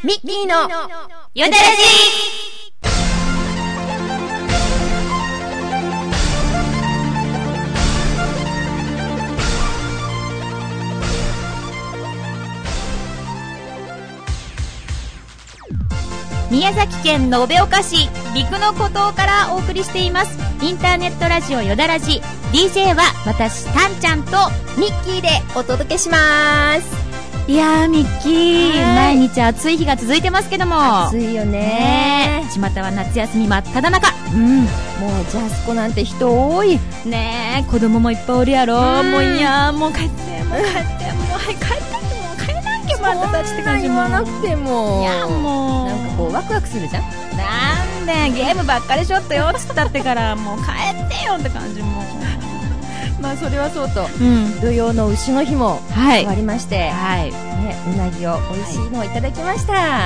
ミッキーのよだらじ。宮崎県延岡市陸の孤島からお送りしていますインターネットラジオよだらじ。 DJ は私たんちゃんとミッキーでお届けします。 いやーミッキー、毎日暑い日が続いてますけども、 暑いよね。 巷は夏休み真っ只中。 もうジャスコなんて人多いねえ、子供もいっぱいおるやろ。もういやもう帰ってもうはい帰ってもう帰らなきゃ、またたちって感じ。 言わなくてもいやもうなんかこうワクワクするじゃん。 なんでゲームばっかりしょってよっつったってからもう帰ってよって感じ。もうまあそれはそうと、土曜の牛の日も終わりまして、ね、うなぎを美味しいのをいただきました。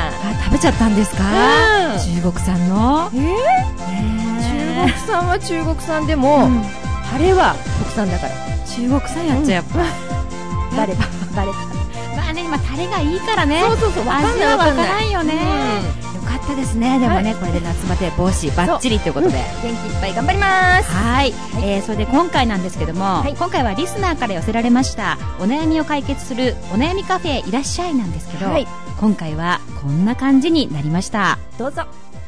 食べちゃったんですか、中国産の。 中国産は中国産でも、晴れは国産だから中国産やっちゃやっぱバレたまあね、今タレがいいからね。 そう味はわからんよね。よかったですね。でもね、これで夏バテ防止バッチリということで元気いっぱい頑張ります。 はい、それで今回なんですけども、今回はリスナーから寄せられましたお悩みを解決するお悩みカフェいらっしゃいなんですけど、今回はこんな感じになりました。 どうぞ。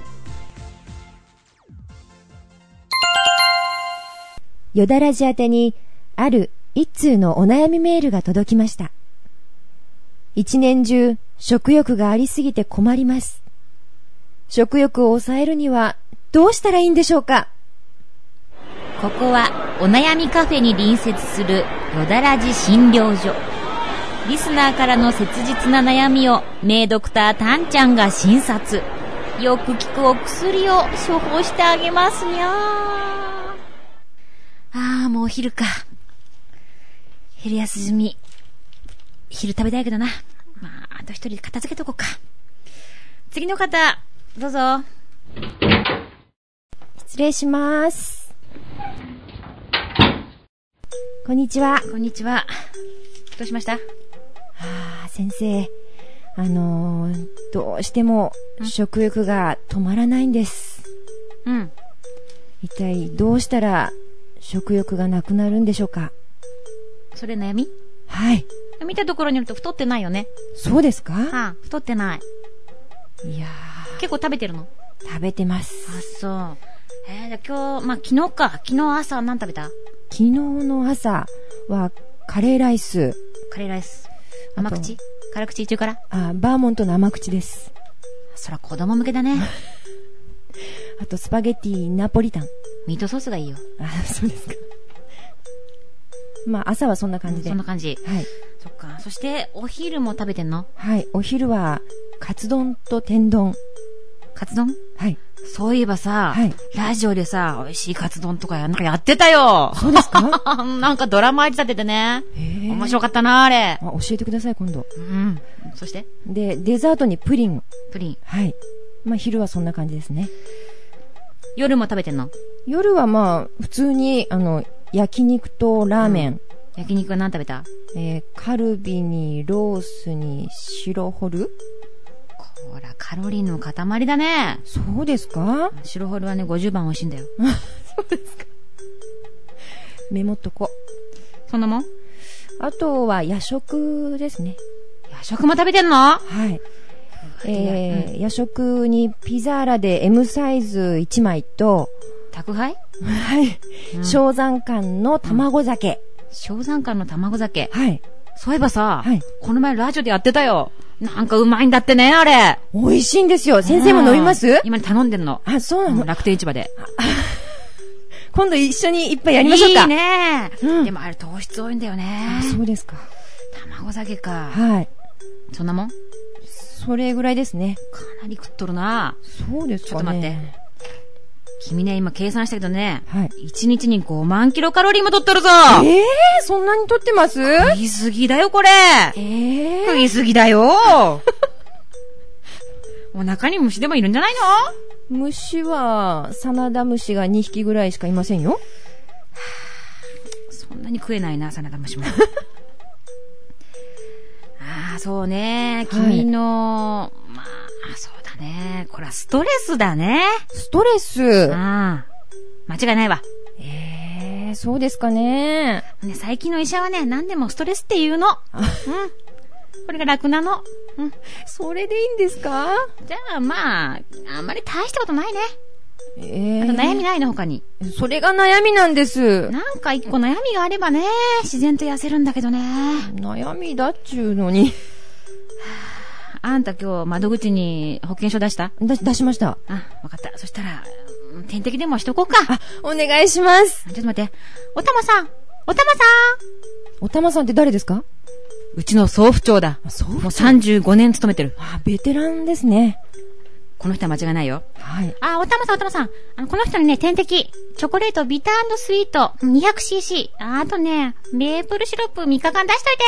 よだらじ宛てにある一通のお悩みメールが届きました。一年中食欲がありすぎて困ります。食欲を抑えるにはどうしたらいいんでしょうか。 ここはお悩みカフェに隣接するよだらじ診療所。リスナーからの切実な悩みを名ドクターたんちゃんが診察。よく効くお薬を処方してあげますにゃー。もうお昼か。昼休み。昼食べたいけどな。まあ、あと一人片付けとこうか。次の方、どうぞ。 失礼します。こんにちは。 こんにちは。どうしました？ 先生、どうしても食欲が止まらないんです。一体どうしたら食欲がなくなるんでしょうか。 それ悩み？ はい。 見たところによると太ってないよね。 そうですか？ 太ってない。 いやー。 結構食べてるの？ 食べてます。 そう。じゃあ今日、昨日か。昨日朝何食べた？ 昨日の朝はカレーライス。 甘口？辛口中から？ バーモントの甘口です。 そら子供向けだね。 あとスパゲッティナポリタン。 ミートソースがいいよ。 そうですか。まあ朝はそんな感じで。 そんな感じ。 はい。 そっか。そしてお昼も食べてんの？ はい。お昼はカツ丼と天丼。 カツ丼？ はい。 そういえばさ、ラジオでさ、美味しいカツ丼とかなんかやってたよ。 そうですか？ なんかドラマ仕立ててね。面白かったな、あれ。 教えてください、今度。 そしてで、デザートにプリン。はい。まあ昼はそんな感じですね。 夜も食べてんの？ 夜はまあ、普通に、焼肉とラーメン。 焼肉は何食べた？ カルビにロースに白ホル。 ほら、カロリーの塊だね。 そうですか？ 白ホルはね、50番美味しいんだよ。 そうですか。メモっとこ。 そんなもん？ あとは夜食ですね。 夜食も食べてんの？ はい。夜食にピザーラで M サイズ1枚と、 宅配？ はい。小山間の卵酒。 小山間の卵酒。 はい。 そういえばさ、この前ラジオでやってたよ。なんかうまいんだってね、あれ。 美味しいんですよ。先生も飲みます？ 今頼んでんの。 そうなの？ 楽天市場で。 今度一緒にいっぱいやりましょうか。 いいね。でもあれ糖質多いんだよね。 そうですか。 卵酒か。 はい。 そんなもん？ それぐらいですね。 かなり食っとるな。 そうですかね。 ちょっと待って。君ね、今計算したけどね。1日に5万キロカロリーも取っとるぞ。 そんなに取ってます？ 食いすぎだよ、これ。食いすぎだよ。お腹に虫でもいるんじゃないの？ 虫は、サナダムシが2匹ぐらいしかいませんよ。 そんなに食えないな、サナダムシも。そうね。君の、 だね。これはストレスだね。 ストレス。 ああ。間違いないわ。 そうですかね。 ね、最近の医者はね、何でもストレスって言うの。これが楽なの。 それでいいんですか？ じゃあまあ、あんまり大したことないね。あと悩みないの他に。 それが悩みなんです。 なんか一個悩みがあればね、自然と痩せるんだけどね。 悩みだっちゅうのに。 あんた今日窓口に保険証出した？ 出しました。 あ、わかった。そしたら、点滴でもしとこうか。 お願いします。 ちょっと待って。おたまさんおたまさんって誰ですか？ うちの総府長だ。もう35年勤めてる。 ベテランですね。 この人は間違いないよ。 はい。 おたまさん。この人にね、点滴、チョコレート、ビター&スイート、200cc。あとね、メープルシロップ3日間出しといて。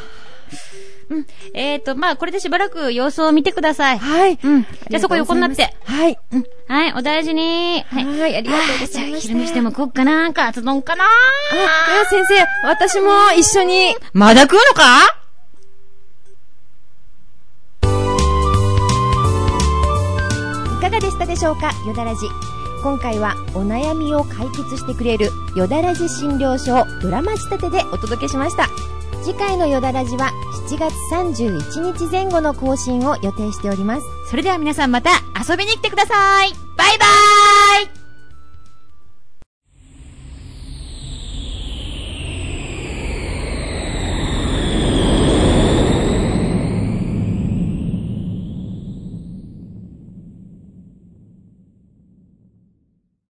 まあ、これでしばらく様子を見てください。 はい。 じゃあそこ横になって。 はい。 はい、お大事に。 はい、ありがとうございました。 じゃあ昼飯でも食おっかな。カツ丼かな。 先生、私も一緒に。 まだ食うのか？ いかがでしたでしょうか、よだらじ。今回はお悩みを解決してくれるよだらじ診療所をドラマ仕立てでお届けしました。次回のよだらじは7月31日前後の更新を予定しております。 それでは皆さんまた遊びに来てください。バイバイ。